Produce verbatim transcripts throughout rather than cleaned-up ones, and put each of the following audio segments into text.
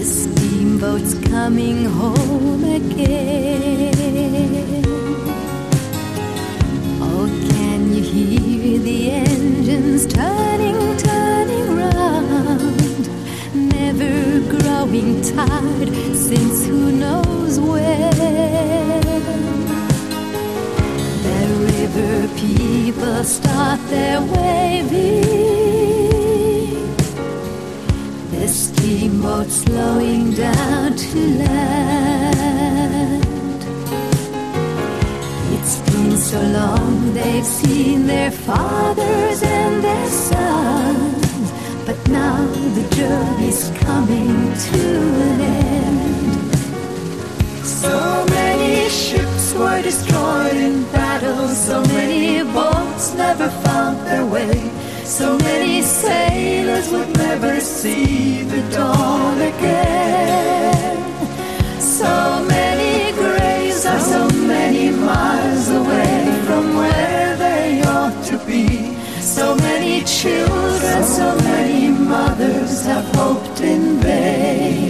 steamboat's coming home again. Oh, can you hear the engines turning, turning round, never growing tired since who knows when. The river people start their waving, the steamboat slowing down to land. It's been so long they've seen their fathers and their sons, but now the journey's coming to an end. So many ships were destroyed in battle, so many boats never found their way, so many sailors would never see the dawn again. So many graves are so many miles away from where they ought to be. So many children, so many mothers have hoped in vain.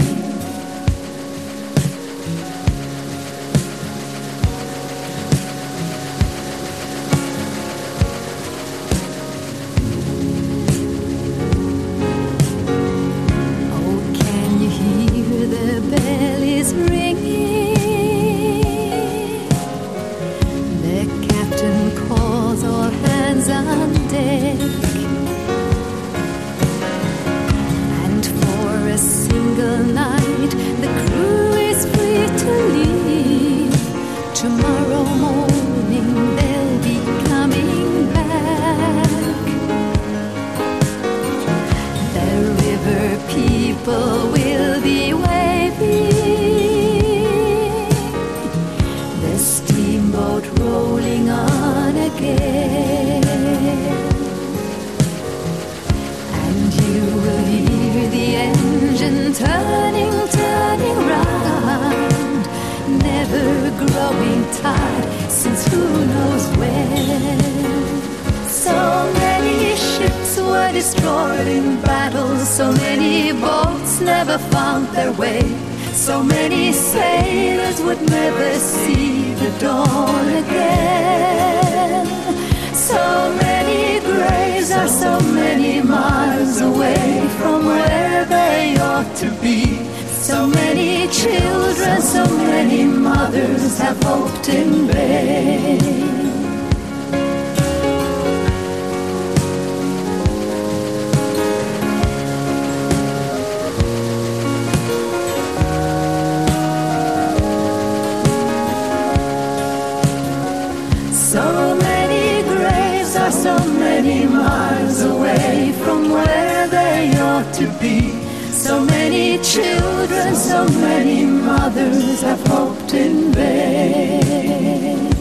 Tomorrow morning they'll be coming back. The river people will be waving, the steamboat rolling on again. And you will hear the engine turning, turning round, never growing tired since who knows when. So many ships were destroyed in battle, so many boats never found their way, so many sailors would never see the dawn again. So many graves are so many miles away from where they ought to be. So many children, so many mothers have hoped in vain. So many graves are so many miles away from where they ought to be. So many children, so many mothers have hoped in vain.